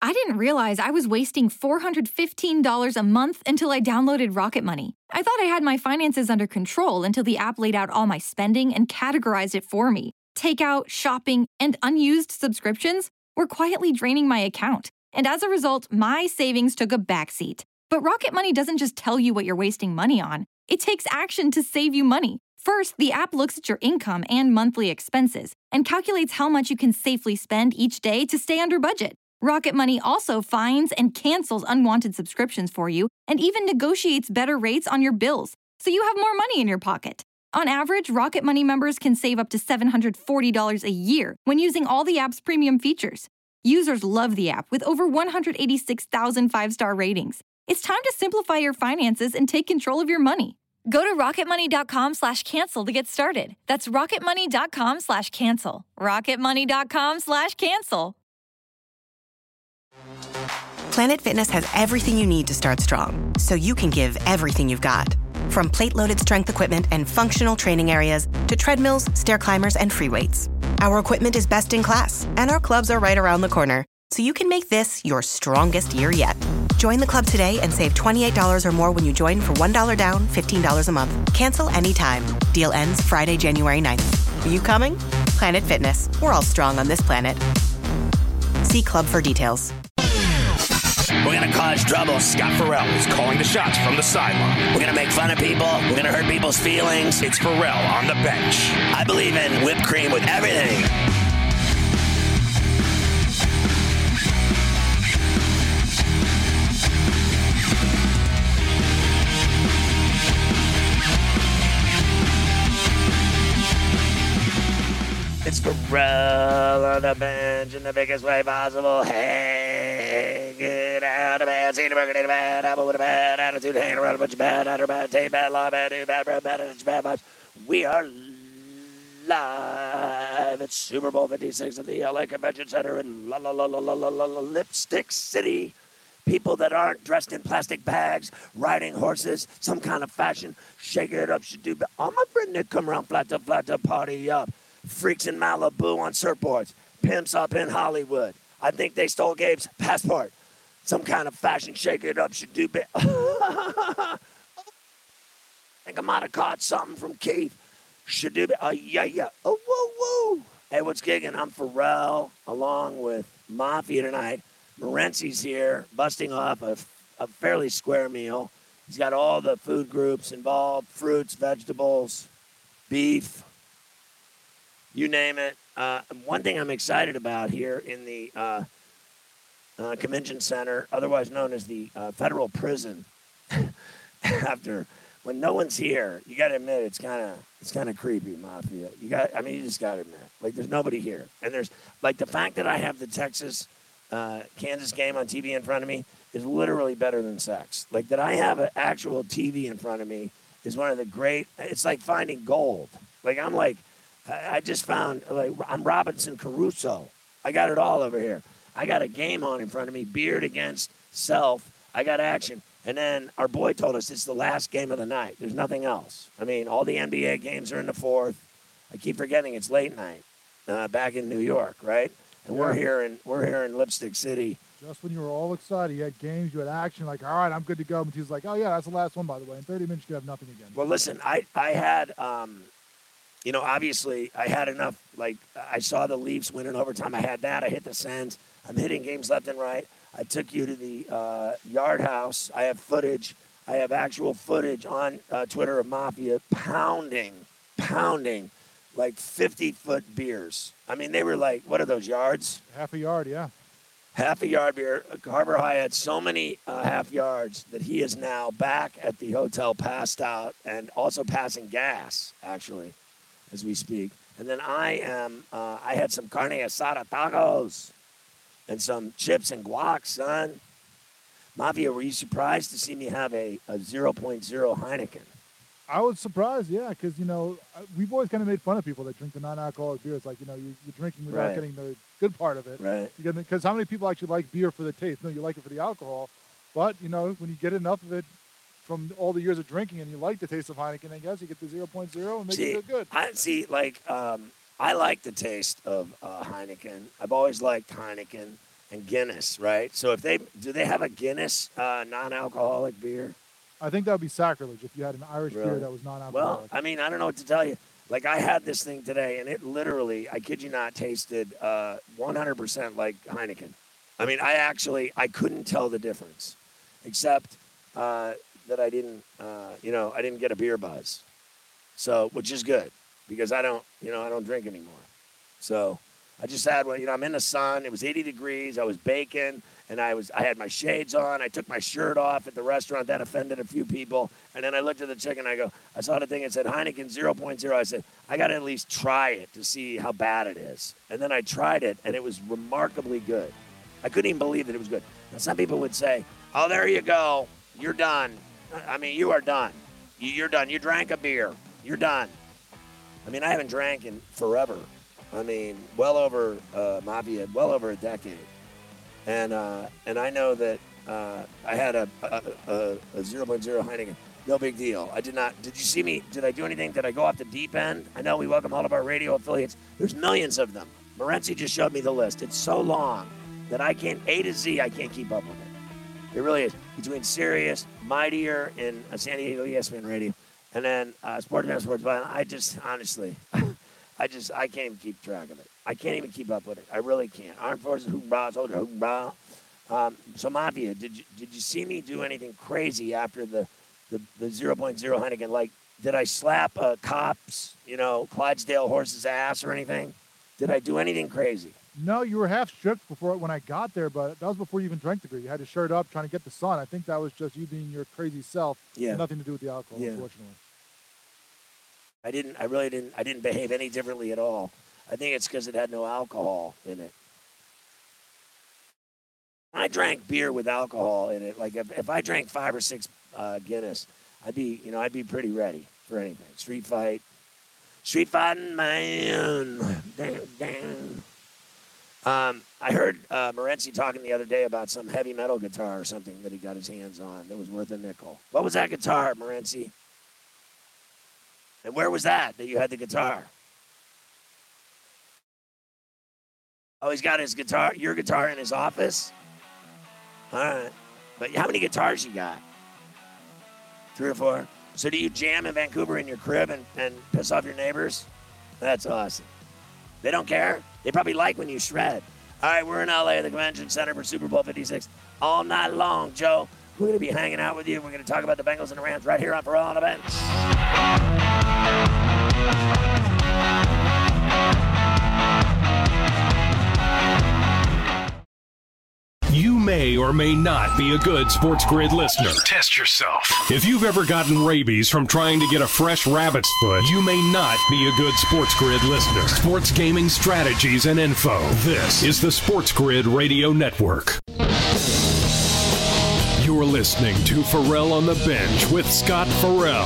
I didn't realize I was wasting $415 a month until I downloaded Rocket Money. I thought I had my finances under control until the app laid out all my spending and categorized it for me. Takeout, shopping, and unused subscriptions were quietly draining my account. And as a result, my savings took a backseat. But Rocket Money doesn't just tell you what you're wasting money on. It takes action to save you money. First, the app looks at your income and monthly expenses and calculates how much you can safely spend each day to stay under budget. Rocket Money also finds and cancels unwanted subscriptions for you and even negotiates better rates on your bills, so you have more money in your pocket. On average, Rocket Money members can save up to $740 a year when using all the app's premium features. Users love the app with over 186,000 five-star ratings. It's time to simplify your finances and take control of your money. Go to rocketmoney.com/cancel to get started. That's rocketmoney.com/cancel. rocketmoney.com/cancel. Planet Fitness has everything you need to start strong, so you can give everything you've got. From plate-loaded strength equipment and functional training areas to treadmills, stair climbers, and free weights. Our equipment is best in class, and our clubs are right around the corner, so you can make this your strongest year yet. Join the club today and save $28 or more when you join for $1 down, $15 a month. Cancel anytime. Deal ends Friday, January 9th. Are you coming? Planet Fitness. We're all strong on this planet. See club for details. We're going to cause trouble. Scott Farrell is calling the shots from the sideline. We're going to make fun of people. We're going to hurt people's feelings. It's Farrell on the bench. I believe in whipped cream with everything. It's Farrell on the bench in the biggest way possible. Hey, get out of bed. See the burger, need a bad apple with a bad attitude. Hang around a bunch of bad, under bad, tape, bad, law, bad, do, bad, bad, bad, bad, bad. We are live at Super Bowl 56 at the LA Convention Center in Lipstick City. People that aren't dressed in plastic bags, riding horses, some kind of fashion. Shake it up, should do. All my friends that come around flat to party up. Freaks in Malibu on surfboards. Pimps up in Hollywood. I think they stole Gabe's passport. Some kind of fashion, shake it up, should do. I think I might have caught something from Keith. Should do. Yeah. Oh, whoa. Hey, what's gigging? I'm Farrell, along with Mafia tonight. Morency's here, busting off a fairly square meal. He's got all the food groups involved: fruits, vegetables, beef. You name it. One thing I'm excited about here in the convention center, otherwise known as the federal prison, when no one's here, you got to admit it's kind of creepy, Mafia. You just got to admit, like, there's nobody here, and there's like the fact that I have the Texas Kansas game on TV in front of me is literally better than sex. Like, that I have an actual TV in front of me is one of the great. It's like finding gold. Like, I just found, like, I'm Robinson Crusoe. I got it all over here. I got a game on in front of me, Beard against Self. I got action. And then our boy told us it's the last game of the night. There's nothing else. I mean, all the NBA games are in the fourth. I keep forgetting it's late night back in New York, right? And we're here in Lipstick City. Just when you were all excited, you had games, you had action, like, all right, I'm good to go. And he was like, oh, yeah, that's the last one, by the way. In 30 minutes, you have nothing again. Well, listen, I had... obviously, I had enough. Like, I saw the Leafs win in overtime. I had that. I hit the Sens. I'm hitting games left and right. I took you to the Yard House. I have footage. I have actual footage on Twitter of Mafia pounding, like 50-foot beers. I mean, they were like, what are those, yards? Half a yard, yeah. Half a yard beer. Carver High had so many half yards that he is now back at the hotel, passed out, and also passing gas, actually, as we speak. And then I had some carne asada tacos and some chips and guac, son. Mafia, were you surprised to see me have a 0.0 Heineken? I was surprised, yeah, because, we've always kind of made fun of people that drink the non-alcoholic beer. It's like, you're drinking without getting the good part of it. Right. Because how many people actually like beer for the taste? No, you like it for the alcohol. But, when you get enough of it from all the years of drinking and you like the taste of Heineken, I guess you get the 0.0 and make it feel good. I like the taste of Heineken. I've always liked Heineken. and Guinness, right? So do they have a Guinness non-alcoholic beer? I think that would be sacrilege if you had an Irish beer that was non-alcoholic. Well, I mean, I don't know what to tell you. Like, I had this thing today, and it literally, I kid you not, tasted 100% like Heineken. I mean, I couldn't tell the difference, except that I didn't get a beer buzz. So, which is good, because I don't drink anymore. So, I just had one, I'm in the sun. It was 80 degrees. I was baking, and I had my shades on. I took my shirt off at the restaurant. That offended a few people. And then I looked at the chicken. I saw the thing. It said Heineken 0.0. I said, I got to at least try it to see how bad it is. And then I tried it, and it was remarkably good. I couldn't even believe that it was good. Now, some people would say, oh, there you go. You're done. I mean, you are done. You're done. You drank a beer. You're done. I mean, I haven't drank in forever. I mean, well over Mafia, well over a decade. And I know that I had a 0.0 Heineken. No big deal. I did not. Did you see me? Did I do anything? Did I go off the deep end? I know we welcome all of our radio affiliates. There's millions of them. Morency just showed me the list. It's so long that I can't, A to Z, I can't keep up with it. It really is. Between Sirius, Mightier, and San Diego ESPN Radio, and then Sports Fan, Sports Violence, I just, honestly, I can't even keep track of it. I can't even keep up with it. I really can't. Armed Forces, hoorah, soldier, hoorah. So, Mafia, did you see me do anything crazy after the 0.0 Heineken? Like, did I slap a cop's, Clydesdale horse's ass or anything? Did I do anything crazy? No, you were half stripped before when I got there, but that was before you even drank the beer. You had your shirt up trying to get the sun. I think that was just you being your crazy self. Yeah. Nothing to do with the alcohol, unfortunately. I didn't behave any differently at all. I think it's because it had no alcohol in it. I drank beer with alcohol in it. Like if I drank 5 or 6 Guinness, I'd be pretty ready for anything. Street fighting man. Damn. I heard Morency talking the other day about some heavy metal guitar or something that he got his hands on that was worth a nickel. What was that guitar, Morency? And where was that you had the guitar? Oh, he's got your guitar in his office? All right. But how many guitars you got? 3 or 4? So do you jam in Vancouver in your crib and piss off your neighbors? That's awesome. They don't care? They probably like when you shred. All right, we're in LA at the Convention Center for Super Bowl 56 all night long, Joe. We're going to be hanging out with you. We're going to talk about the Bengals and the Rams right here on For All on the Bench. You may or may not be a good Sports Grid listener. Test yourself. If you've ever gotten rabies from trying to get a fresh rabbit's foot, you may not be a good Sports Grid listener. Sports gaming strategies and info. This is the Sports Grid Radio Network. You're listening to Pharrell on the Bench with Scott Farrell.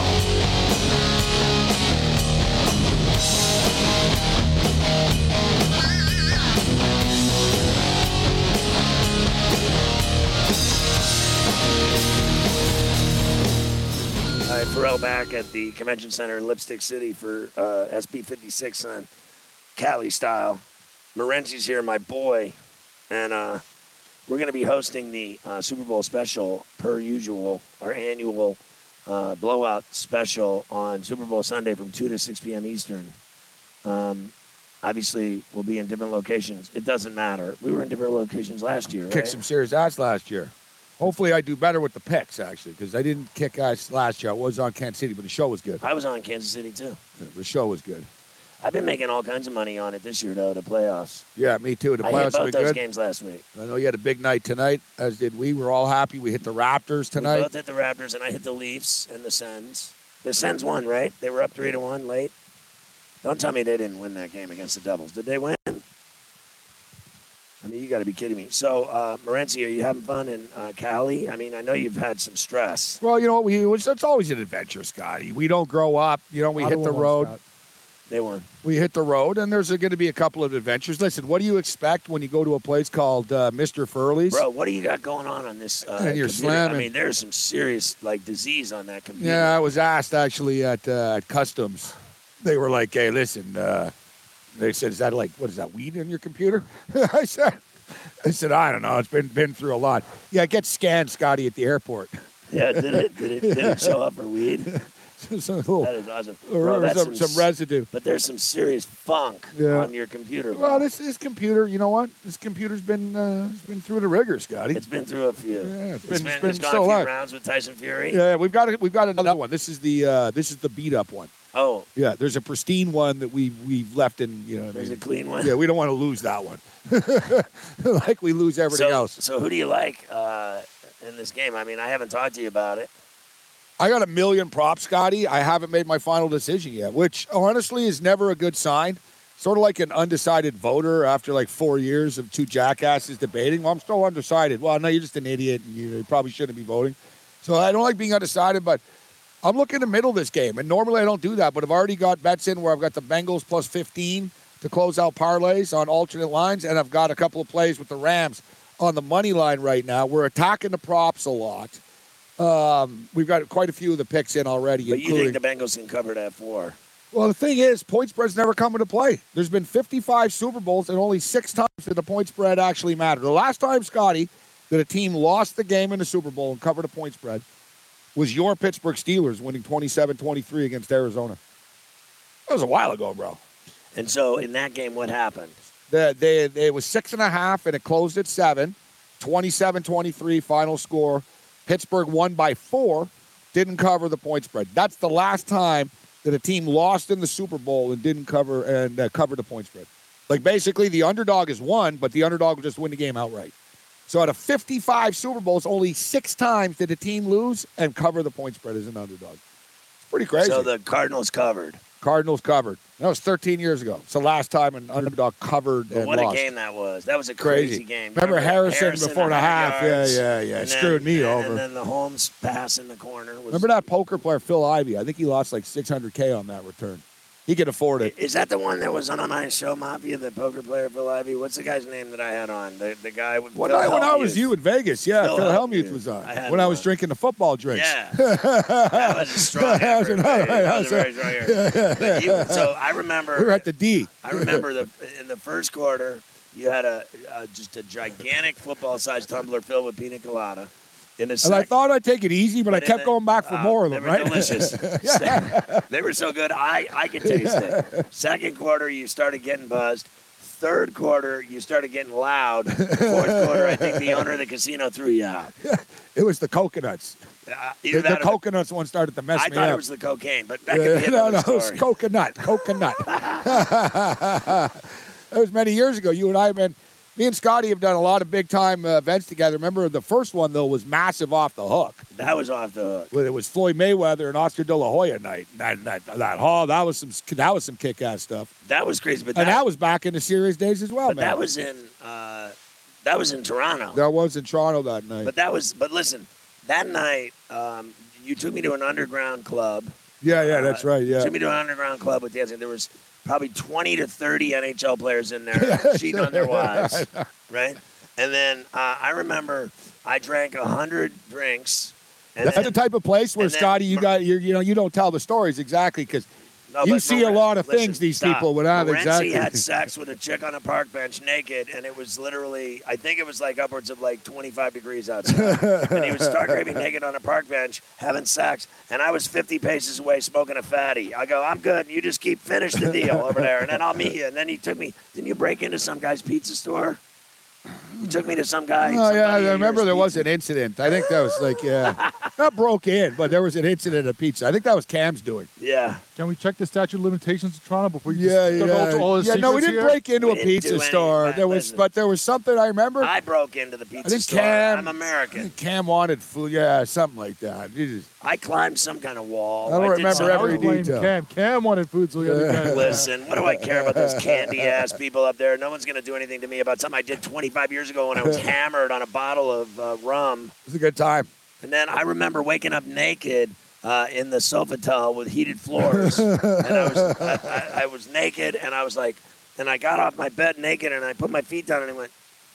Pharrell back at the Convention Center in Lipstick City for SB 56 on Cali style. Morency's here, my boy, and we're going to be hosting the Super Bowl special per usual, our annual blowout special on Super Bowl Sunday from 2 to 6 p.m. Eastern. Obviously, we'll be in different locations. It doesn't matter. We were in different locations last year, Kicked some serious ass last year. Hopefully I do better with the picks, actually, because I didn't kick ass last year. I was on Kansas City, but the show was good. I was on Kansas City, too. The show was good. I've been making all kinds of money on it this year, though, the playoffs. Yeah, me too. The I playoffs hit both have been those good. games last week. I know you had a big night tonight, as did we. We're all happy. We hit the Raptors tonight. We both hit the Raptors, and I hit the Leafs and the Sens. The Sens won, right? They were up 3-1 late. Don't tell me they didn't win that game against the Devils. Did they win? I mean, you got to be kidding me. So, Morency, are you having fun in Cali? I mean, I know you've had some stress. Well, you know what? It's always an adventure, Scotty. We don't grow up. We hit the road. Scott. They won. We hit the road, and there's going to be a couple of adventures. Listen, what do you expect when you go to a place called Mr. Furley's? Bro, what do you got going on this And you're computer? slamming. I mean, there's some serious, disease on that computer. Yeah, I was asked, actually, at Customs. They were like, hey, listen, they said, what is that, weed in your computer? I said, I said, I don't know. It's been through a lot. Yeah, get scanned, Scotty, at the airport. Yeah, did it show up for weed? That is awesome. Bro, that's some residue. But there's some serious funk on your computer. Well, this computer, you know what? This computer's been through the rigor, Scotty. It's been through a few. Yeah, it's gone so a long. few rounds with Tyson Fury. Yeah, we've got another one. This is the beat up one. Oh. Yeah, there's a pristine one that we've left in, There's a clean one. Yeah, we don't want to lose that one. Like we lose everything else. So who do you like in this game? I mean, I haven't talked to you about it. I got a million props, Scotty. I haven't made my final decision yet, which honestly is never a good sign. Sort of like an undecided voter after like 4 years of two jackasses debating. Well, I'm still undecided. Well, no, you're just an idiot. And you probably shouldn't be voting. So I don't like being undecided, but I'm looking to middle this game. And normally I don't do that, but I've already got bets in where I've got the Bengals plus 15 to close out parlays on alternate lines, and I've got a couple of plays with the Rams on the money line right now. We're attacking the props a lot. We've got quite a few of the picks in already. But you think the Bengals can cover that 4? Well, the thing is, point spreads never come into play. There's been 55 Super Bowls, and only 6 times did the point spread actually matter. The last time, Scotty, that a team lost the game in the Super Bowl and covered a point spread was your Pittsburgh Steelers winning 27-23 against Arizona. That was a while ago, bro. And so in that game, what happened? It was 6.5, and it closed at 7. 27-23 final score. Pittsburgh won by 4, didn't cover the point spread. That's the last time that a team lost in the Super Bowl and didn't cover the point spread. Like basically the underdog is won, but the underdog will just win the game outright. So out of 55 Super Bowls, only 6 times did a team lose and cover the point spread as an underdog. It's pretty crazy. So the Cardinals covered. Cardinals covered. That was 13 years ago. It's the last time an underdog covered and what lost. A game that was. That was a crazy game. Remember Harrison before the half? Yards, Yeah. It screwed me over. And then the Holmes pass in the corner. Remember that poker player, Phil Ivey? I think he lost like $600K on that return. He could afford it. Is that the one that was on my show, Mafia, the poker player, Phil Ivey? What's the guy's name that I had on? The guy with when I was you in Vegas, yeah, Phil Hellmuth was on. I was drinking the football drinks. Yeah. That was a strong effort. That was a very strong effort. So I remember. We were at the D. I remember in the first quarter, you had just a gigantic football-sized tumbler filled with pina colada. And I thought I'd take it easy, but I kept going back for more of them, right? They were delicious. They were so good, I could taste it. Second quarter, you started getting buzzed. Third quarter, you started getting loud. Fourth quarter, I think the owner of the casino threw you out. It was the coconuts. The coconuts one started to mess me up. I thought it was the cocaine, but that could be another story. No, it was coconut. That was many years ago. You and I have been... Me and Scotty have done a lot of big-time events together. Remember, the first one, though, was massive off the hook. That was off the hook. It was Floyd Mayweather and Oscar De La Hoya night. That was some kick-ass stuff. That was crazy. And that was back in the series days as well, but man. That was in Toronto. That was in Toronto that night. But listen, that night, you took me to an underground club. Yeah, that's right, yeah. You took me to an underground club with dancing. There was probably 20 to 30 NHL players in there cheating on their wives, right? And then I remember I drank 100 drinks. And that's the type of place where, Scotty, you don't tell the stories exactly because you see a lot of things these people would have. Exactly. Morency had sex with a chick on a park bench naked, and it was literally, I think it was like upwards of like 25 degrees outside. And he was stark raving naked on a park bench having sex, and I was 50 paces away smoking a fatty. I go, I'm good. You just finish the deal over there, and then I'll meet you. And then he took me. Didn't you break into some guy's pizza store? You took me to some guy. Oh, yeah, I remember there was an incident. I think that was not broke in, but there was an incident at pizza. I think that was Cam's doing. Yeah. Can we check the statute of limitations in Toronto before you all his secrets? No, we didn't break into a pizza store. There was something I remember. I broke into the pizza store. I'm American. Cam wanted food. Yeah, something like that. I climbed some kind of wall. I don't remember every detail. Cam wanted food, so we had to Listen, what do I care about those candy-ass people up there? No one's going to do anything to me about something I did 25 years ago when I was hammered on a bottle of rum. It was a good time. And then I remember waking up naked in the Sofitel with heated floors. And I was naked, and I was like, and I got off my bed naked, and I put my feet down, and I went,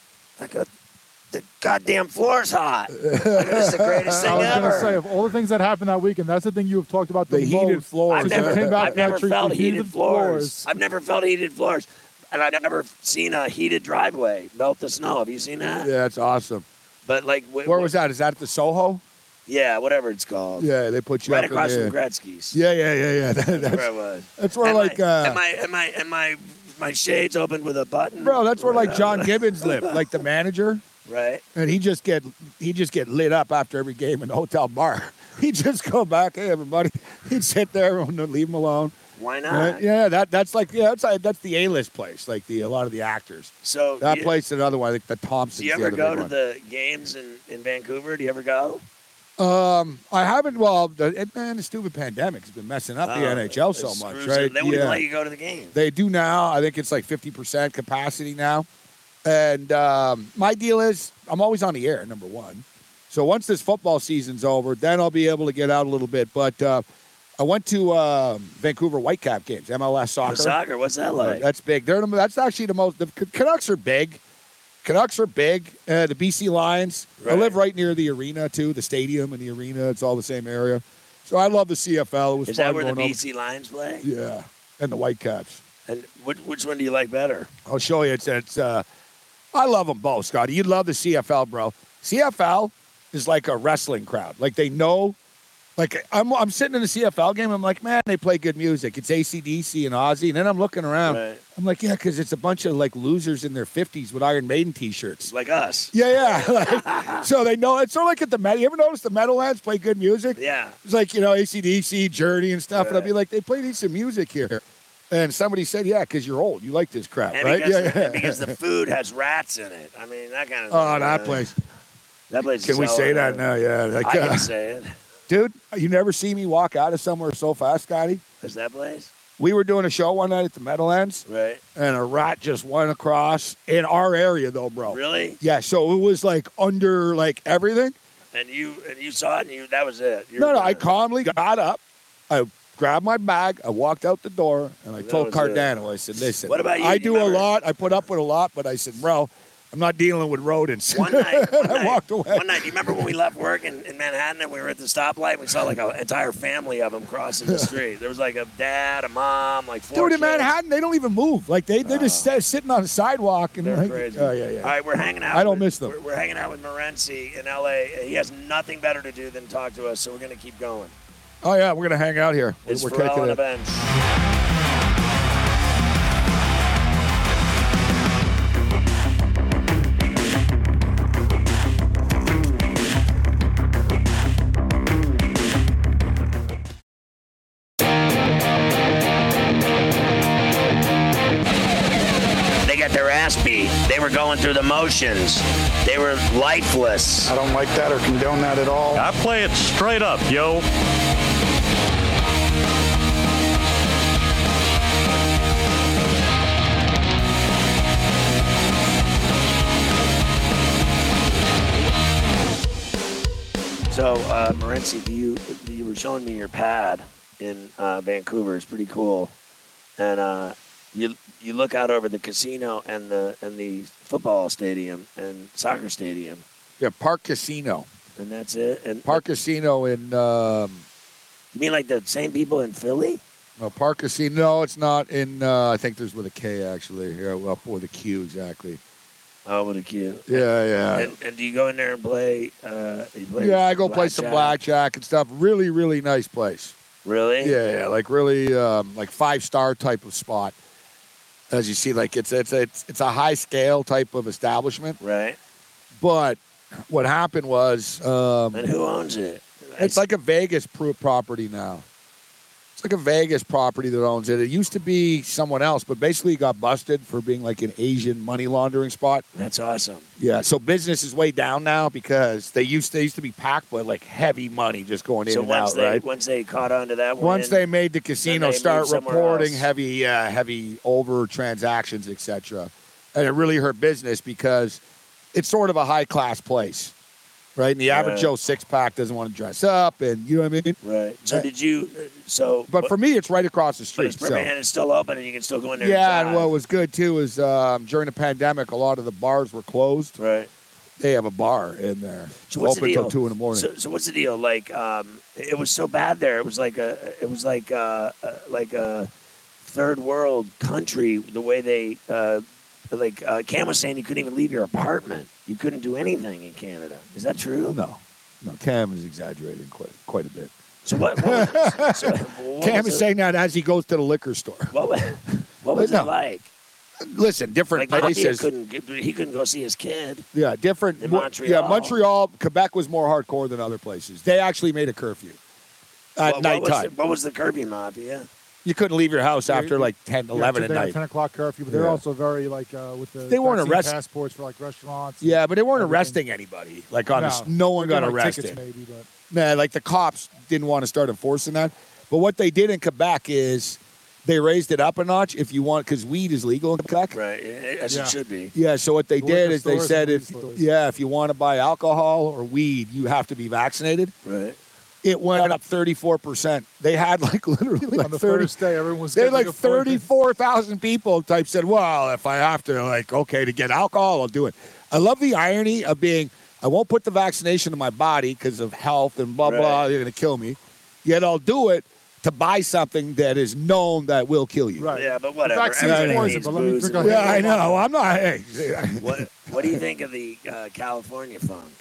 the goddamn floor's hot. This is the greatest thing ever. I was going to say, of all the things that happened that weekend, that's the thing you have talked about the heated floors. I've never felt heated floors. I've never felt heated floors. And I've never seen a heated driveway melt the snow. Have you seen that? Yeah, that's awesome. But like, Where was that? Is that at the Soho? Yeah, whatever it's called. Yeah, they put you right up across in from there. Gretzky's. Yeah. That's where it was. That's where and my shades opened with a button. Bro, that's where like John Gibbons lived, like the manager. Right. And he just get lit up after every game in the hotel bar. He'd just go back, hey everybody. He'd sit there and leave him alone. Why not? Right? Yeah, that's the A-list place, like a lot of the actors. So that place is another one, like the Thompsons. Do you ever go to the games in Vancouver? Do you ever go? I haven't. Well, the stupid pandemic has been messing up the NHL so much, right? They won't even let you go to the game. They do now. I think it's like 50% capacity now. And my deal is I'm always on the air, number one. So once this football season's over, then I'll be able to get out a little bit. But I went to Vancouver Whitecap games, MLS soccer. Soccer, what's that like? That's big. That's actually the most. The Canucks are big. The BC Lions. Right. I live right near the arena too, the stadium and the arena. It's all the same area. So I love the CFL. It was Is fun that where the going BC Lions play? Yeah, and the Whitecaps. And which one do you like better? I'll show you. It's I love them both, Scotty. You'd love the CFL, bro. CFL is like a wrestling crowd. Like they know. Like I'm sitting in the CFL game. I'm like, man, they play good music. It's AC/DC and Ozzy. And then I'm looking around. Right. I'm like, yeah, because it's a bunch of like losers in their 50s with Iron Maiden T-shirts. Like us. Yeah. Like, so they know. It's sort of like at the Metal. You ever notice the Meadowlands play good music? Yeah. It's like, AC/DC, Journey and stuff. Right. And I'd be like, they play decent music here. And somebody said, yeah, because you're old. You like this crap, And right? Because, because the food has rats in it. I mean, that kind of Oh, that place. That place Can we say that now? Yeah. Like, I can say it. Dude, you never see me walk out of somewhere so fast, Scotty. Is that place? We were doing a show one night at the Meadowlands. Right. And a rat just went across in our area, though, bro. Really? Yeah, so it was like under like everything. And you saw it, and that was it. No, I calmly got up. I grabbed my bag. I walked out the door, and I told Cardano, I said, listen, what about you? I do a lot. I put up with a lot, but I said, bro, I'm not dealing with rodents. One night, I walked away. One night, do you remember when we left work in Manhattan and we were at the stoplight? We saw like an entire family of them crossing the street. There was like a dad, a mom, like 4 Dude, in kids. Manhattan, they don't even move. Like they're just sitting on the sidewalk. And They're like, crazy. Oh, yeah. All right, we're hanging out. I don't miss them. We're hanging out with Morency in L.A. He has nothing better to do than talk to us, so we're going to keep going. Oh, yeah, we're going to hang out here. It's we're Pharrell kicking on the it. bench. They were going through the motions. They were lifeless. I don't like that or condone that at all. I play it straight up, yo. So, Morency, you were showing me your pad in Vancouver. It's pretty cool. And you look out over the casino and the football stadium and soccer stadium. Yeah, Park Casino. And that's it. And Park Casino in. You mean like the same people in Philly? No, Park Casino. No, it's not in. I think there's with a K actually. Here, well, with a Q exactly. Oh, with a Q. Yeah. And do you go in there and play? Yeah, I go play some blackjack and stuff. Really, really nice place. Really? Yeah, like really, like 5-star type of spot. As you see, like it's a high scale type of establishment. Right. But what happened was, and who owns it? It's like a Vegas property now. It's like a Vegas property that owns it. It used to be someone else, but basically got busted for being like an Asian money laundering spot. That's awesome. Yeah, so business is way down now because they used to be packed with like heavy money just going in and out, right? Once they caught on to that one. Once they made the casino they start moved somewhere reporting else. heavy over transactions, etc., and it really hurt business because it's sort of a high class place. Right, and the average Joe 6-pack doesn't want to dress up, and you know what I mean. Right. So did you? But for me, it's right across the street. But and it's still open, and you can still go in there. Yeah, and and what was good too is during the pandemic, a lot of the bars were closed. Right. They have a bar in there. So what's open the deal? till 2 in the morning. So what's the deal? Like, it was so bad there. It was like a third world country, the way they, Cam was saying you couldn't even leave your apartment. You couldn't do anything in Canada. Is that true? No, Cam is exaggerating quite a bit. So what Cam is saying that as he goes to the liquor store. What was it like? Listen, different places. He couldn't go see his kid. Yeah, different. In Montreal. Yeah, Montreal, Quebec was more hardcore than other places. They actually made a curfew at nighttime. What was the curfew, Mafia? You couldn't leave your house after like 10, 11 at night. 10 o'clock curfew, but they're also very with the they weren't arresting passports for like restaurants. Yeah, but they weren't arresting anybody. Like no one got arrested. Maybe, but Man, like the cops didn't want to start enforcing that. But what they did in Quebec is they raised it up a notch if you want, because weed is legal in Quebec. Right, as it should be. Yeah, so what they did is they said if you want to buy alcohol or weed, you have to be vaccinated. Right. It went up 34%. They had like literally on the first day, everyone was. They had like 34,000 people type said, well, if I have to to get alcohol, I'll do it. I love the irony of being, I won't put the vaccination in my body because of health and blah, blah, they're going to kill me. Yet I'll do it to buy something that is known that will kill you. Right. Yeah, but whatever. Vaccine's poison, but let me drink I know. I'm not. Hey. What do you think of the California funk?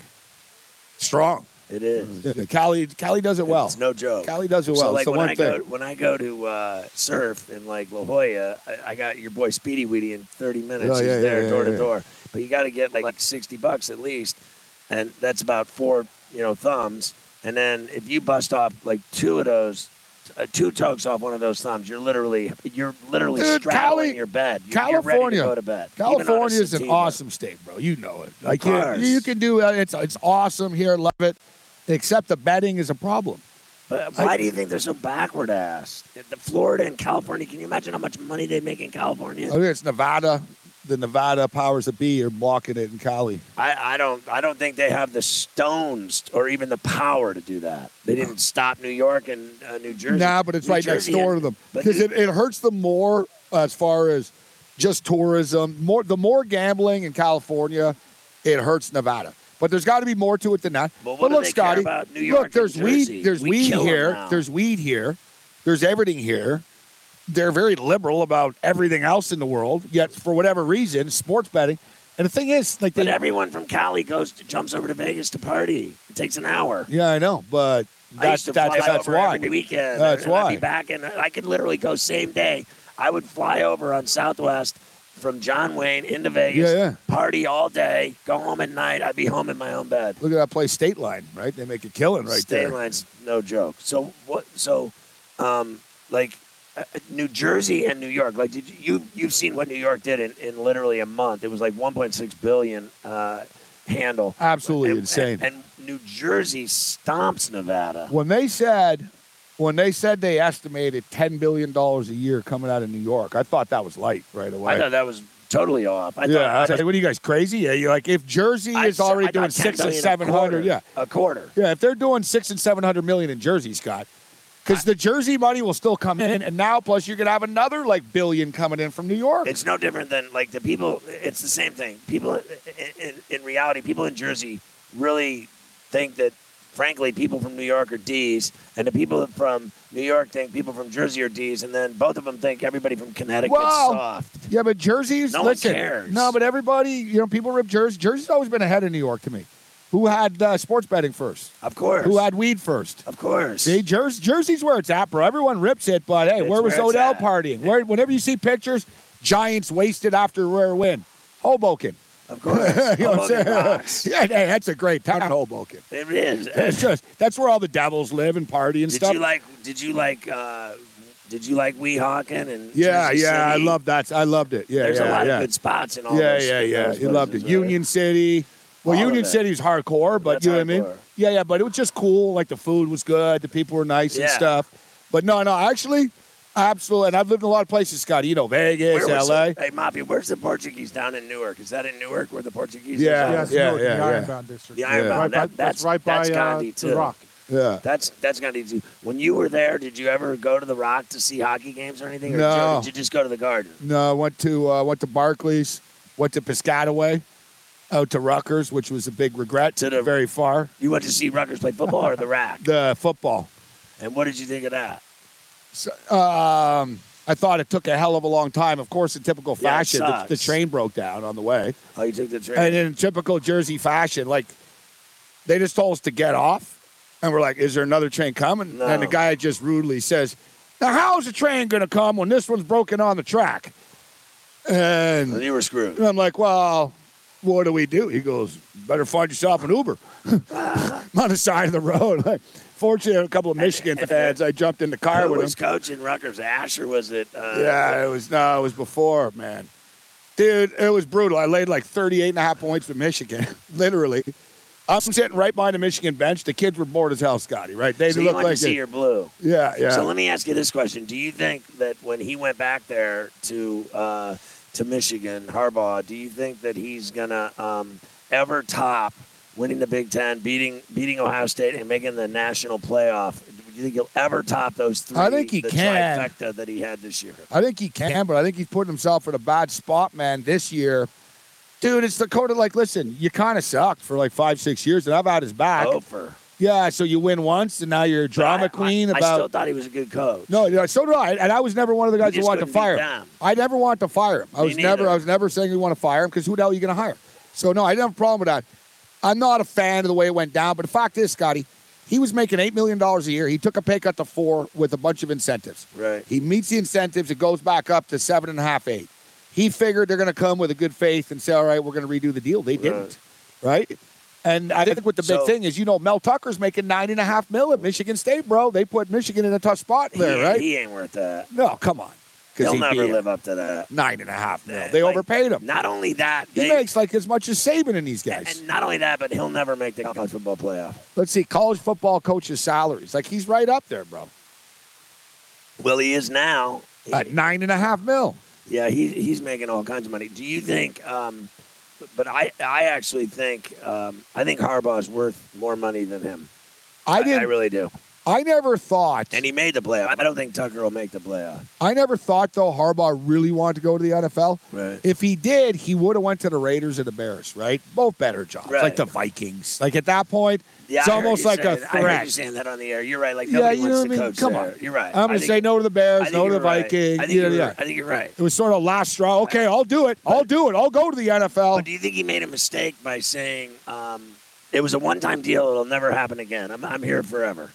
Strong. It is. Cali does it well. It's no joke. Cali does it well. So, like, it's the one thing. When I go to surf in, like, La Jolla, I got your boy Speedy Weedy in 30 minutes. He's there door to door. But you got to get, like $60 at least, and that's about 4, thumbs. And then if you bust off, like, 2 of those, 2 tugs off one of those thumbs, you're literally straddling your bed. You're ready to go to bed. California is an awesome state, bro. You know it. Like you can do it. It's awesome here. Love it. Except the betting is a problem. But why do you think they're so backward ass? The Florida and California, can you imagine how much money they make in California? I think it's Nevada. The Nevada powers that be are blocking it in Cali. I don't think they have the stones or even the power to do that. They didn't stop New York and New Jersey. Nah, but it's right next door to them. Because it hurts them more as far as just tourism. The more gambling in California, it hurts Nevada. But there's got to be more to it than that. But look, Scotty, look, there's weed. There's weed here. There's weed here. There's everything here. They're very liberal about everything else in the world. Yet, for whatever reason, sports betting. And the thing is, but everyone from Cali jumps over to Vegas to party. It takes an hour. Yeah, I know, but that's why. Every weekend. That's why. I'd be back, and I could literally go same day. I would fly over on Southwest from John Wayne into Vegas, party all day, go home at night. I'd be home in my own bed. Look at that place, State Line, right? They make a killing there. State Line's no joke. So what? So, New Jersey and New York. Like, you've seen what New York did in literally a month? It was like 1.6 billion handle. Absolutely insane. And New Jersey stomps Nevada. When they said they estimated $10 billion a year coming out of New York, I thought that was light right away. I thought that was totally off. I thought, what are you guys, crazy? Yeah, you're like, if Jersey is already doing 600 and 700, a quarter. Yeah, if they're doing 600 and 700 million in Jersey, Scott, because the Jersey money will still come in, and now plus you're gonna have another billion coming in from New York. It's no different than the people. It's the same thing. People in reality, people in Jersey really think that, frankly, people from New York are D's, and the people from New York think people from Jersey are D's, and then both of them think everybody from Connecticut's soft. Yeah, but Jersey's, one cares. No, but everybody, people rip Jersey. Jersey's always been ahead of New York to me. Who had sports betting first? Of course. Who had weed first? Of course. See, Jersey's where it's at, bro. Everyone rips it, but hey, where was Odell partying? Whenever you see pictures, Giants wasted after a rare win. Hoboken. Of course. You know what I'm saying? Yeah, hey, that's a great town, Hoboken. It is. That's where all the devils live and party and stuff. Did you like Weehawken and Jersey City? I loved that. I loved it. Yeah, There's a lot of good spots in all those. Yeah. You loved it. Right? Union City. Well, Union City's hardcore, but you know what I mean? Yeah, but it was just cool. Like, the food was good. The people were nice and stuff. But no, actually, absolutely. And I've lived in a lot of places, Scotty. Vegas, L.A. Hey, Mafia, where's the Portuguese down in Newark? Is that in Newark where the Portuguese are? The Ironbound District. The Ironbound. That's right by Gandhi, too. The Rock. Yeah. That's Gandhi, too. When you were there, did you ever go to the Rock to see hockey games or anything? Or no. Did you just go to the Garden? No, I went to Barclays, went to Piscataway. Out to Rutgers, which was a big regret. Very far. You went to see Rutgers play football or the Rack? The football. And what did you think of that? So, I thought it took a hell of a long time. Of course, in typical fashion, sucks. the train broke down on the way. Oh, you took the train? And in typical Jersey fashion, like, they just told us to get off. And we're like, is there another train coming? No. And the guy just rudely says, now how's the train going to come when this one's broken on the track? And you were screwed. I'm like, well, what do we do? He goes, better find yourself an Uber. I'm on the side of the road. Like, fortunately, a couple of Michigan fans, I jumped in the car Who with was him. coaching Rutgers? Ash, or was it? Yeah, it was before, man. Dude, it was brutal. I laid like 38.5 points with Michigan, literally. I'm sitting right behind the Michigan bench. The kids were bored as hell, Scotty, right? They So look you went like to see your blue. Yeah, yeah. So let me ask you this question. Do you think that when he went back there to Michigan, Harbaugh, do you think that he's going to ever top winning the Big Ten, beating Ohio State, and making the national playoff? Do you think he'll ever top those three? I think he the can. trifecta that he had this year. I think he can, but I think he's putting himself in a bad spot, man, this year. Dude, it's the code of, like, listen, you kind of sucked for like 5-6 years, and I've had his back. Gopher. Yeah, so you win once, and now you're a drama queen I about. still thought he was a good coach. No, yeah, so did I, and I was never one of the guys who just wanted to couldn't fire beat him. them. I never wanted to fire him. I Me was never saying we want to fire him because who the hell are you going to hire? So no, I didn't have a problem with that. I'm not a fan of the way it went down, but the fact is, Scotty, he was making $8 million a year. He took a pay cut to $4 million with a bunch of incentives. Right. He meets the incentives. It goes back up to 7.5, 8. He figured they're going to come with a good faith and say, all right, we're going to redo the deal. They didn't, right? And I think what the big thing is, Mel Tucker's making $9.5 million at Michigan State, bro. They put Michigan in a tough spot there, right? He ain't worth that. No, come on. He'll never live up to that. $9.5 million. They overpaid him. Not only that, He makes like as much as Saban in these guys. And not only that, but he'll never make the college football playoff. Let's see, college football coaches' salaries. Like, he's right up there, bro. Well, he is now. At $9.5 million. Yeah, he's making all kinds of money. Do you think? But I actually think I think Harbaugh is worth more money than him. I really do. I never thought. And he made the playoff. I don't think Tucker will make the playoff. I never thought, though, Harbaugh really wanted to go to the NFL. Right. If he did, he would have went to the Raiders or the Bears, right? Both better jobs. Right. Like the Vikings. Like, at that point, Yeah, it's almost like a I heard threat. you saying that on the air. You're right. Like, nobody wants to coach Come there. on. You're right. I'm going to say no to the Bears, no to the Vikings. I think you're right. It was sort of last straw. Okay, I'll do it. I'll do it. I'll go to the NFL. But do you think he made a mistake by saying it was a one-time deal, it'll never happen again? I'm here forever.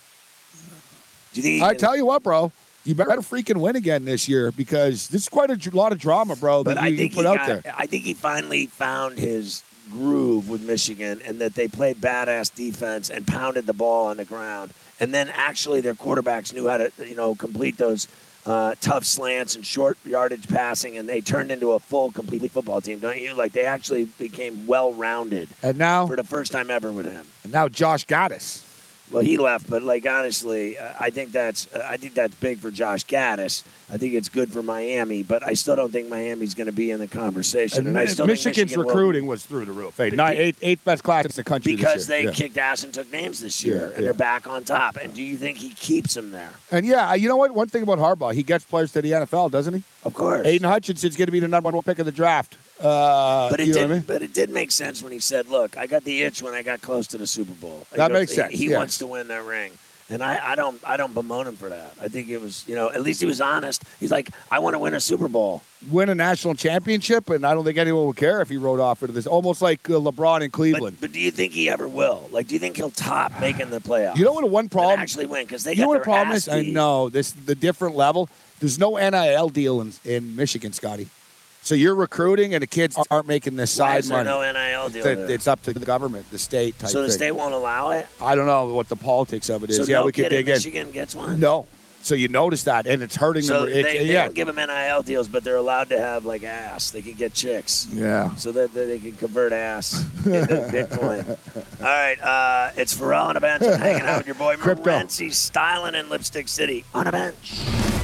Do you think I tell you what, bro. You better freaking win again this year because this is quite a lot of drama, bro, that you put out there. I think he finally found his groove with Michigan and that they played badass defense and pounded the ball on the ground. And then actually their quarterbacks knew how to, complete those tough slants and short yardage passing, and they turned into a full, complete football team, don't you? Like, they actually became well-rounded. And now, for the first time ever with him. And now Josh Gaddis. Well, he left, but honestly, I think that's big for Josh Gaddis. I think it's good for Miami, but I still don't think Miami's going to be in the conversation. And I still Michigan's think Michigan recruiting was through the roof. Eighth best class in the country because this year. they kicked ass and took names this year, and they're back on top. And do you think he keeps them there? And you know what? One thing about Harbaugh, he gets players to the NFL, doesn't he? Of course. Aiden Hutchinson's going to be the number 1 pick of the draft. But it did make sense when he said, "Look, I got the itch when I got close to the Super Bowl." That makes sense. He wants to win that ring, and I don't bemoan him for that. I think it was, at least he was honest. He's like, "I want to win a Super Bowl, win a national championship," and I don't think anyone would care if he rode off into this. Almost like LeBron in Cleveland. But do you think he ever will? Like, do you think he'll top making the playoffs? You know what? One problem actually win because they. You know what the problem is? I know the different level. There's no NIL deal in Michigan, Scotty. So you're recruiting, and the kids aren't making this side money. Why is there no NIL deal there? It's up to the government, the state type So the thing. state won't allow it? I don't know what the politics of it is. So we could dig in. Michigan gets one? No. So you notice that, and it's hurting so them. They don't give them NIL deals, but they're allowed to have, ass. They can get chicks. Yeah. So that they can convert ass into Bitcoin. All right. It's Pharrell on a bench. I'm hanging out with your boy Morency, styling in Lipstick City. On a bench.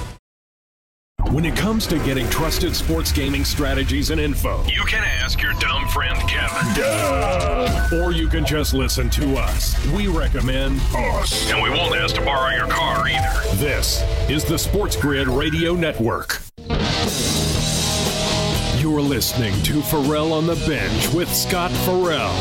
When it comes to getting trusted sports gaming strategies and info, you can ask your dumb friend Kevin. Duh. Or you can just listen to us. We recommend us. And we won't ask to borrow your car either. This is the Sports Grid Radio Network. You're listening to Pharrell on the Bench with Scott Farrell.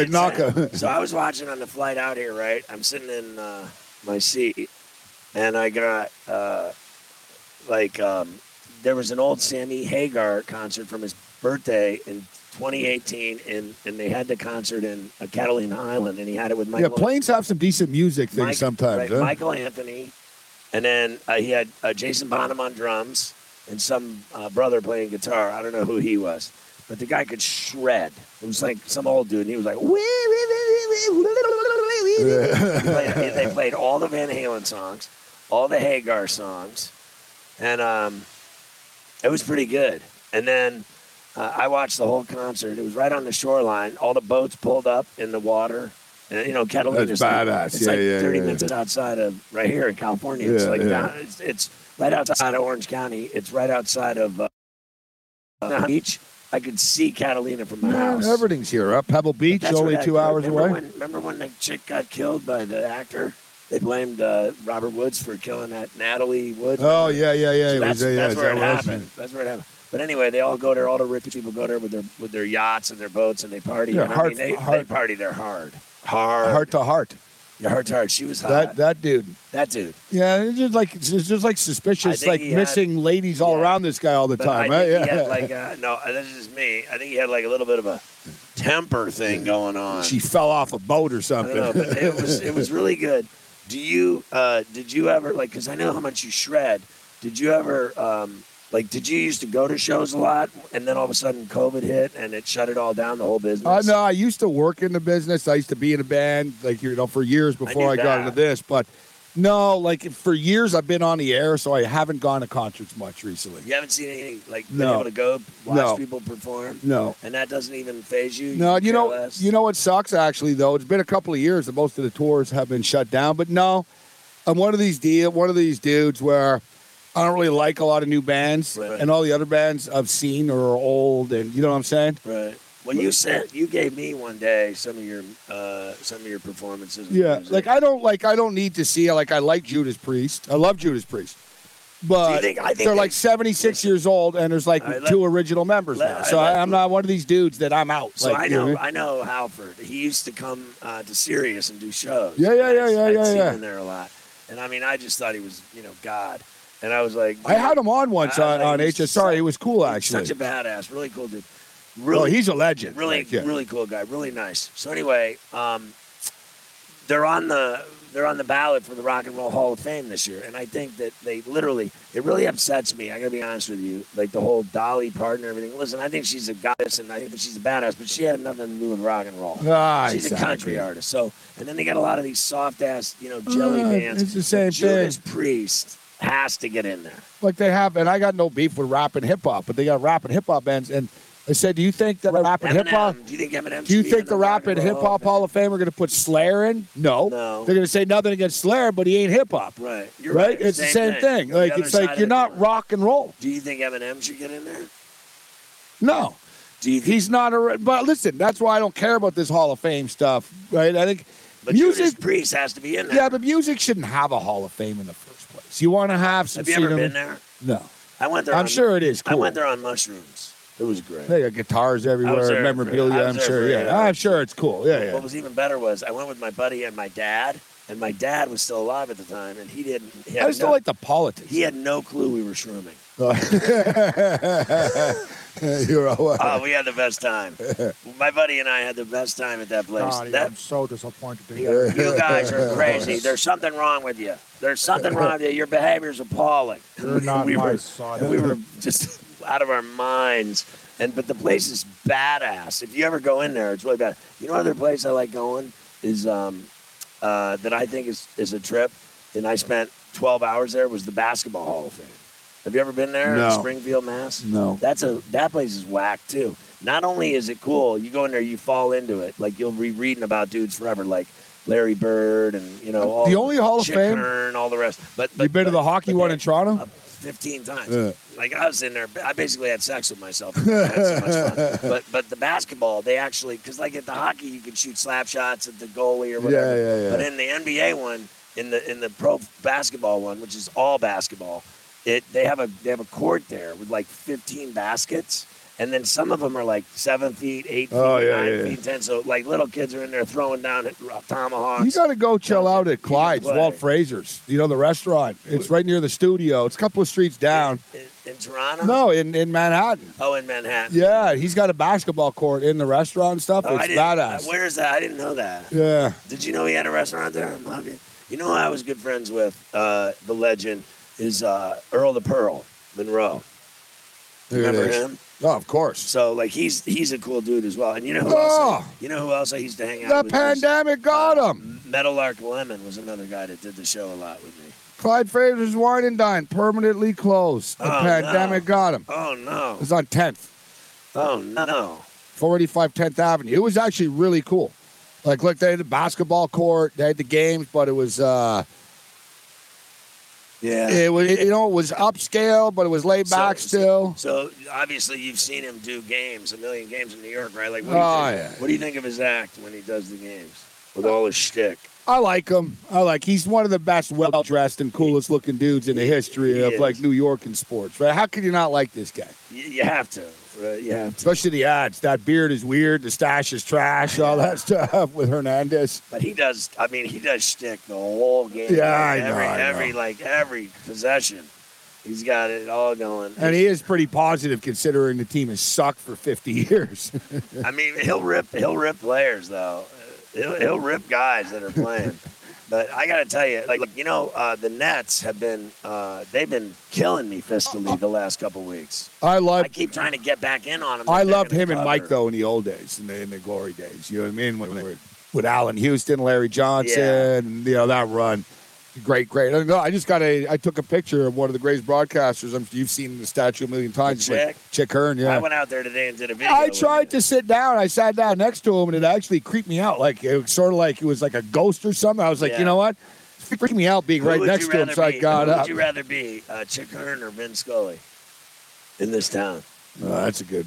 like knock a. So I was watching on the flight out here, right? I'm sitting in my seat, and I got there was an old Sammy Hagar concert from his birthday in 2018, and they had the concert in Catalina Island, and he had it with Michael. Yeah, planes have some decent music things sometimes. Right, huh? Michael Anthony, and then he had Jason Bonham on drums and some brother playing guitar. I don't know who he was, but the guy could shred. It was like some old dude, and he was like, they played all the Van Halen songs, all the Hagar songs, and it was pretty good. And then I watched the whole concert. It was right on the shoreline. All the boats pulled up in the water. And, Catalina That's badass. It's 30 minutes outside of right here in California. It's it's right outside of Orange County. It's right outside of the beach. I could see Catalina from my house. Everything's here. Pebble Beach, only 2 hours away. Remember when the chick got killed by the actor? They blamed Robert Woods for killing that Natalie Woods. Oh, yeah. So that's where it happened. That's where it happened. But anyway, they all go there. All the rich people go there with their yachts and their boats, and they party. Yeah, and they party there hard. Heart to heart. Yeah, heart to heart. She was hot. That dude. That dude. Yeah, it's just like suspicious, like missing ladies all around this guy all the time, right? He had no, this is me. I think he had like a little bit of a temper thing going on. She fell off a boat or something. I don't know, but it was really good. Did you ever because I know how much you shred. Did you ever did you used to go to shows a lot, and then all of a sudden COVID hit, and it shut it all down, the whole business? No, I used to work in the business. I used to be in a band, for years before I got into this. But no, for years I've been on the air, so I haven't gone to concerts much recently. You haven't seen anything been able to go watch people perform? No. And that doesn't even faze you? No, you know what sucks actually though? It's been a couple of years that most of the tours have been shut down. But no, I'm one of these dudes where I don't really like a lot of new bands, and all the other bands I've seen are old, and you know what I'm saying? Right. Well, you gave me one day some of your performances. Yeah, I don't need to see. I like Judas Priest. I love Judas Priest, but I think they're 76 years old, and there's two original members now. So I'm not one of these dudes that I'm out. So I know Halford. He used to come to Sirius and do shows. Yeah. I'd seen him there a lot, and I just thought he was God. And I was like, I had him on once on HSR. He was cool, actually. Such a badass, really cool dude. Really, he's a legend. Really cool guy. Really nice. So anyway, they're on the ballot for the Rock and Roll Hall of Fame this year, and I think that it really upsets me. I gotta be honest with you, the whole Dolly Parton and everything. Listen, I think she's a goddess, and I think that she's a badass, but she had nothing to do with rock and roll. She's a country artist. So, and then they got a lot of these soft ass, jelly bands. It's the same Judas thing. Priest has to get in there. They have, and I got no beef with rap and hip hop, but they got rap and hip hop bands. And I said, do you think that rap and hip hop? Do you think Eminem? Do you think the rap and hip hop Hall of Fame are going to put Slayer in? No. They're going to say nothing against Slayer, but he ain't hip hop. Right. You're right. It's the same thing. You're not rock and roll. Do you think Eminem should get in there? No. He's not But listen, that's why I don't care about this Hall of Fame stuff. Right. I think. But Judas Priest has to be in there. Yeah, but music shouldn't have a Hall of Fame in the first place. You want to have some. Have you ever been there? No. I went there. I'm sure it is cool. I went there on mushrooms. It was great. They got guitars everywhere, memorabilia. I'm sure. Yeah, I'm sure it's cool. Yeah. What was even better was I went with my buddy and my dad, and my dad was still alive at the time, and he didn't. I just don't like the politics. He had no clue we were shrooming. You're all right. We had the best time. My buddy and I had the best time at that place. I'm so disappointed to hear. You guys are crazy. There's something wrong with you. There's something wrong with you. Your behavior's appalling. You're not my son. We were just out of our minds. But the place is badass. If you ever go in there, it's really bad. You know, other place I like going is that I think is a trip, and I spent 12 hours there, was the Basketball Hall of Fame. Have you ever been there in Springfield, Mass? No. That place is whack too. Not only is it cool, you go in there, you fall into it. You'll be reading about dudes forever, like Larry Bird and all the only Hall of Fame, and all the rest. But you've been to the hockey one in Toronto? 15 times. I was in there. I basically had sex with myself. I had so much fun. But the basketball, they actually, because at the hockey, you can shoot slap shots at the goalie or whatever. Yeah. But in the NBA one, in the pro basketball one, which is all basketball, they have a court there with 15 baskets, And then some of them are like 7 feet, 8 feet, Oh, yeah, 9 yeah. feet, 10. So like little kids are in there throwing down tomahawks. You got to go chill out at can Clyde's, play. Walt Fraser's. You know, the restaurant. It's right near the studio. It's a couple of streets down. In Toronto? No, in Manhattan. Oh, in Manhattan. Yeah, he's got a basketball court in the restaurant and stuff. Oh, It's badass. Where is that? I didn't know that. Yeah. Did you know he had a restaurant there? You know who I was good friends with? The legend is Earl the Pearl Monroe. There it Remember is. him? Oh, of course. So like he's a cool dude as well. And you know who Oh. else? You know who else I used to hang out The with? pandemic got him. Meadowlark Lemon was another guy that did the show a lot with me. Clyde Fraser's Wine and Dine permanently closed. The Oh, pandemic got him. Oh It no! was on 10th, Oh no! 485 10th Avenue. It was actually really cool. Like, look, they had the basketball court, they had the games, but it was Yeah. it was upscale, but it was laid back still. So obviously you've seen him do games, a million games in New York, right? Like, what Oh, do you think of his act when he does the games with all his shtick? I like him. He's one of the best, well-dressed and coolest looking dudes in the history He of is. like New York and sports, right? How could you not like this guy? You have to, right? You have to. Especially the ads. That beard is weird. The stash is trash. All that stuff with Hernandez. But he does. I mean, he does shtick the whole game. Yeah, Like, every possession, he's got it all going. And he is pretty positive considering the team has sucked for 50 years. I mean, he'll rip players though. He'll rip guys that are playing. But I got to tell you, the Nets have been they've been killing me fiscally the last couple weeks. I keep trying to get back in on them. I loved him and Mike though in the old days, in the glory days. You know what I mean? With Allen Houston, Larry Johnson, that run. Great. I took a picture of one of the greatest broadcasters. You've seen the statue a million times. Chick Hearn, yeah. I went out there today and did a video. I tried to sit down. I sat down next to him, and it actually creeped me out. Like it was sort of like it was like a ghost or something. I was like, you know what? It freaked me out being right next to him, so I got up. Who would you rather be, Chick Hearn or Vin Scully in this town? Oh, that's a good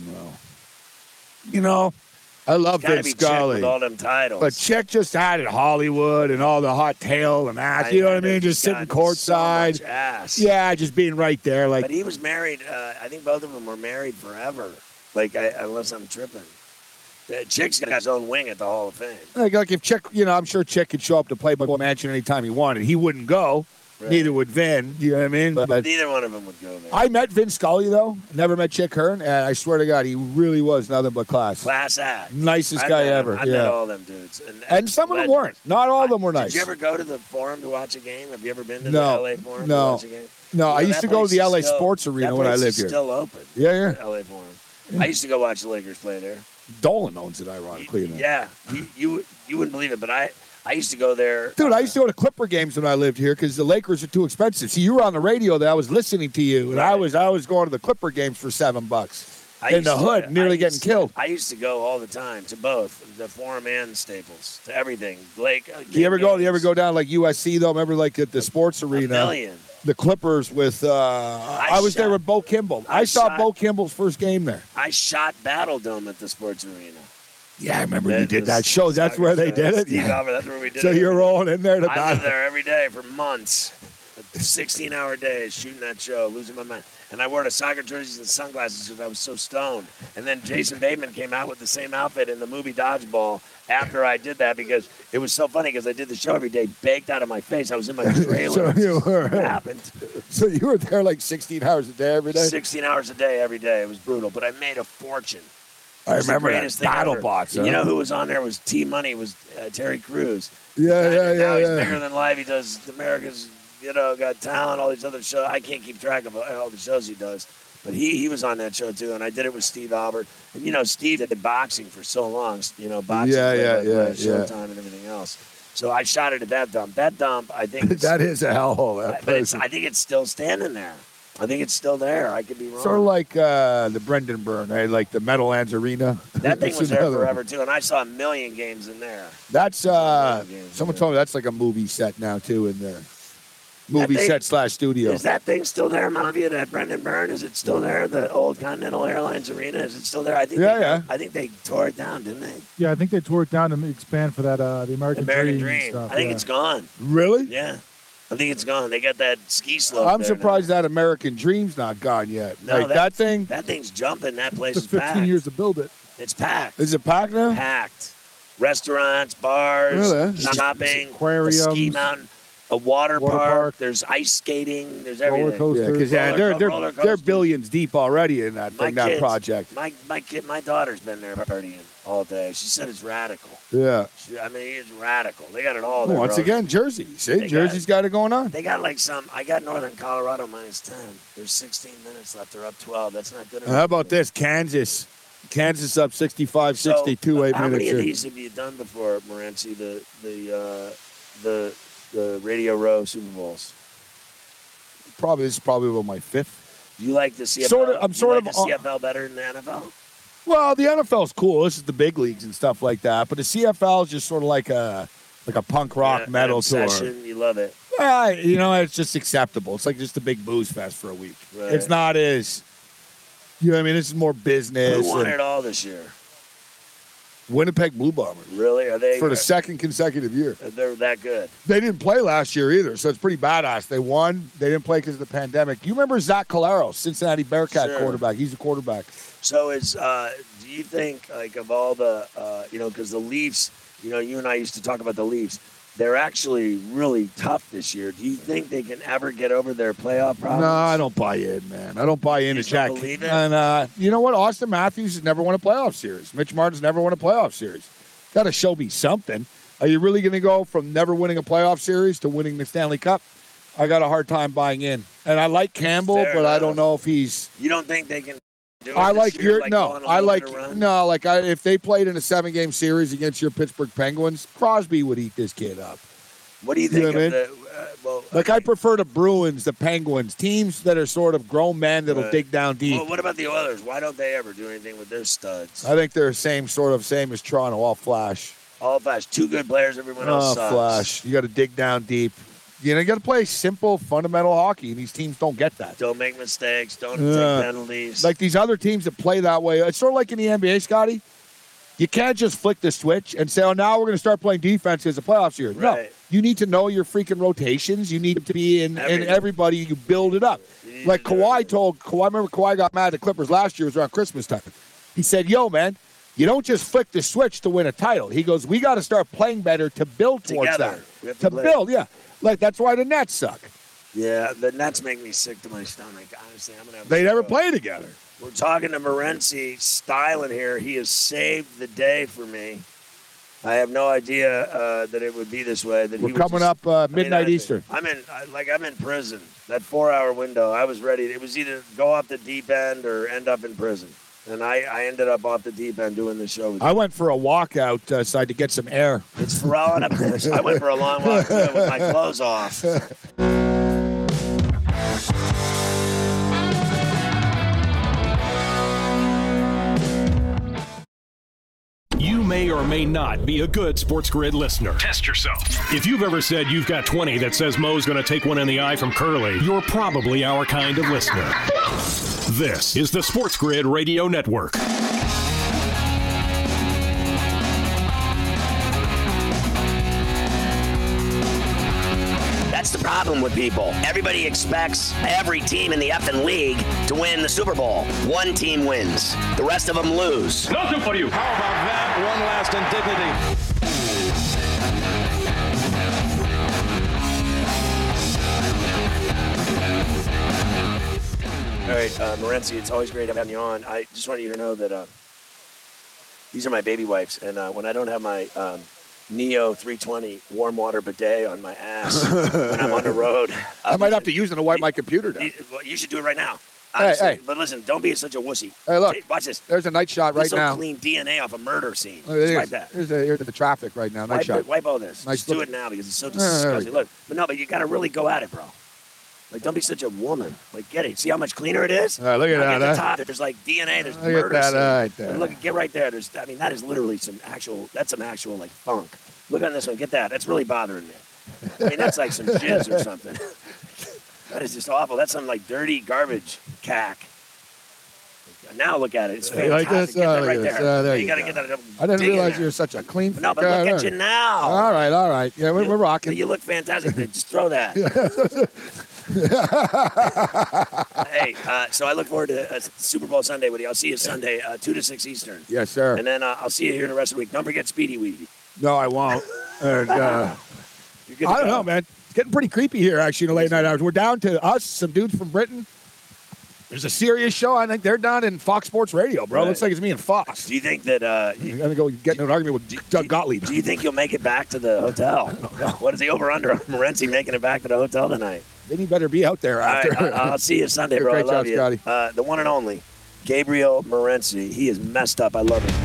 one. I love Vin Scully. With all them titles. But Chick just had it Hollywood and all the hot tail and ass. You know what I mean? Just sitting courtside. So much ass. Yeah, just being right there. But he was married. I think both of them were married forever. Unless I'm tripping. Chick's got his own wing at the Hall of Fame. Like if Chick, I'm sure Chick could show up to Playboy Mansion anytime he wanted. He wouldn't go. Right. Neither would Vin. You know what I mean? But neither one of them would go there. I met Vin Scully, though. Never met Chick Hearn. And I swear to God, he really was nothing but class. Class act. Nicest guy ever. I met all them dudes. And some of them weren't. Not all of them were nice. Did you ever go to the Forum to watch a game? Have you ever been to the LA Forum to watch a game? No, I used to go to the LA Sports Arena when I lived here. Still open. Yeah. LA Forum. I used to go watch the Lakers play there. Dolan owns it, ironically. Yeah. You wouldn't believe it, but I used to go there. Dude, I used to go to Clipper games when I lived here because the Lakers are too expensive. See, you were on the radio there. I was listening to you, and I was going to the Clipper games for $7 in the hood, nearly getting killed. I used to go all the time to both the Forum and Staples, to everything. Do you ever go down like USC though? Remember like at the sports arena? A million. The Clippers with I was there with Bo Kimball. I saw Bo Kimball's first game there. I shot Battle Dome at the sports arena. Yeah, I remember you did that show. That's where they did it. Yeah. That's where we did it. So you're rolling in there to I was there every day for months. 16-hour days shooting that show, losing my mind. And I wore the soccer jerseys and sunglasses because I was so stoned. And then Jason Bateman came out with the same outfit in the movie Dodgeball after I did that because it was so funny because I did the show every day, baked out of my face. I was in my trailer. So you were. It happened. So you were there like 16 hours a day every day? 16 hours a day every day. It was brutal, but I made a fortune. I remember that BattleBots. You know who was on there was T-Money, was Terry Crews. Yeah. Now he's bigger than life. He does America's, Got Talent, all these other shows. I can't keep track of all the shows he does. But he was on that show, too, and I did it with Steve Albert. And, Steve did boxing for so long, boxing, Showtime and everything else. So I shot it at that dump. That dump, I think... that is a hellhole, that person. I think it's still standing there. I think it's still there. I could be wrong. Sort of like the Brendan Byrne, right? Like the Meadowlands Arena. That thing was there forever, too, and I saw a million games in there. That's, someone told me that's like a movie set now, too, in there. Movie set / studio. Is that thing still there, Mafia, that Brendan Byrne? Is it still there, the old Continental Airlines Arena? Is it still there? I think I think they tore it down, didn't they? Yeah, I think they tore it down to expand for that the American Dream stuff. I think it's gone. Really? Yeah. I think it's gone. They got that ski slope. I'm there surprised that American Dream's not gone yet. No, like that thing. That thing's jumping. That place Took is 15 packed. years to build it. It's packed. Is it packed now? Packed. Restaurants, bars, Really? shopping, Aquariums. a ski mountain, a water Water park. park. There's ice skating. There's Roller everything. coasters. Yeah, because Roller they're coasters. billions deep already in that thing, that kids- project. My daughter's been there partying all day. She said it's radical. Yeah. It's radical. They got it all there. Once bro. again, Jersey. See, They Jersey's got it going on. They got like some. I got Northern Colorado -10. There's 16 minutes left. They're up 12. That's not good enough. How about this? Kansas up 65-62, So, 8 how minutes many of in. these have you done before, Morency? The Radio Row Super Bowls. This is probably about my 5th. You like the CFL? I'm you sort like of- the CFL better than the NFL. Well, the NFL's cool. This is the big leagues and stuff like that. But the CFL is just sort of like a punk rock Yeah, metal tour. obsession, you love it. It's just acceptable. It's like just a big booze fest for a week. Right. It's not as, you know what I mean? This is more business. Who won and it all this year? Winnipeg Blue Bombers Really? Are they for the second consecutive year. They're that good? They didn't play last year either, so it's pretty badass. They won. They didn't play because of the pandemic. You remember Zach Collaros, Cincinnati Bearcat Sure. quarterback? He's a quarterback. So do you think, like, of all the, because the Leafs, you and I used to talk about the Leafs, they're actually really tough this year. Do you think they can ever get over their playoff problems? No, I don't buy in, man. I don't buy into just don't Jack. believe it? And you know what? Austin Matthews has never won a playoff series. Mitch Martin's never won a playoff series. Got to show me something. Are you really going to go from never winning a playoff series to winning the Stanley Cup? I got a hard time buying in. And I like Campbell, Fair but I enough. don't know if he's. You don't think they can do it I this like year, your like no. go on a I little like bit of run? no. Like if they played in a 7-game series against your Pittsburgh Penguins, Crosby would eat this kid up. What do you You know think what I of the? Like I prefer the Bruins, the Penguins, teams that are sort of grown men that'll Right. dig down deep. Well, what about the Oilers? Why don't they ever do anything with their studs? I think they're same as Toronto, all flash. All flash. Two good players. Everyone else Oh, sucks. flash. You got to dig down deep. You got to play simple, fundamental hockey, and these teams don't get that. Don't make mistakes. Don't Yeah. take penalties. Like these other teams that play that way, it's sort of like in the NBA, Scotty. You can't just flick the switch and say, oh, now we're going to start playing defense as a playoff series. No, Right. you need to know your freaking rotations. You need to be in everybody. You build it up. Like Kawhi, remember Kawhi got mad at the Clippers last year. It was around Christmas time. He said, yo, man, you don't just flick the switch to win a title. He goes, we got to start playing better to build towards Together. We that. have to To play. build, yeah. Like, that's why the Nets suck. Yeah, the Nets make me sick to my stomach. Honestly, I'm gonna have They to never go. play together. We're talking to Morency Styling here. He has saved the day for me. I have no idea that it would be this way. That We're he would coming just- up midnight Eastern. I'm in prison. That 4-hour window. I was ready. It was either go off the deep end or end up in prison. And I ended up off the deep end doing the show with you. I went for a walk outside to get some air. It's Pharrell and I went for a long walk too, with my clothes off. You may or may not be a good Sports Grid listener. Test yourself. If you've ever said you've got 20 that says Mo's going to take one in the eye from Curly, you're probably our kind of listener. This is the Sports Grid Radio Network. That's the problem with people. Everybody expects every team in the effing league to win the Super Bowl. One team wins. The rest of them lose. Nothing for you. How about that? One last indignity. All right, Morency, it's always great having you on. I just wanted you to know that these are my baby wipes, and when I don't have my Neo 320 warm water bidet on my ass when I'm on the road, I might have to use it to wipe my computer down. You should do it right now. Hey, Honestly. hey. But listen, don't be such a wussy. Hey, look. Watch this. There's a night shot right This will now. clean DNA off a murder scene. Oh, it Just is. like that. Here's the traffic right now. Night shot. Wipe all this. Nice Just do look. it now because it's so there we disgusting. go. Look, but you got to really go at it, bro. Like, don't be such a woman. Like, get it. See how much cleaner it is? All right, look at Now, that, Get the huh? top. There's like DNA. There's Look at murder that scene. right there. And look, get right there. That is literally some actual like funk. Look on this one. Get that. That's really bothering me. I mean, that's like some jizz or something. That is just awful. That's some like dirty garbage cack. Now look at it. It's You fantastic. like this? Get that Look right at this. there. There you you got to go. get that. I didn't dig in realize there. you were such a clean. No, but look at you now. All right. Yeah, we're rocking. You look fantastic. Just throw that. Hey, so I look forward to Super Bowl Sunday with you. I'll see you Sunday, 2 to 6 Eastern. Yes, sir. And then I'll see you here the rest of the week. Don't forget Speedy Weedy. No, I won't. And, You're good to I don't go. know, man. It's getting pretty creepy here, actually, in the late night hours. We're down to us, some dudes from Britain. There's a serious show. I think they're down in Fox Sports Radio, bro. Right. Looks like it's me and Fox. Do you think that I'm going to go get in an argument with Doug Gottlieb. Do you think you'll make it back to the hotel? What is the over-under on Morency making it back to the hotel tonight? Then he better be out there All after. right, I'll see you Sunday, bro. Great I love job, you. Scotty. The one and only, Gabriel Morency. He is messed up. I love him.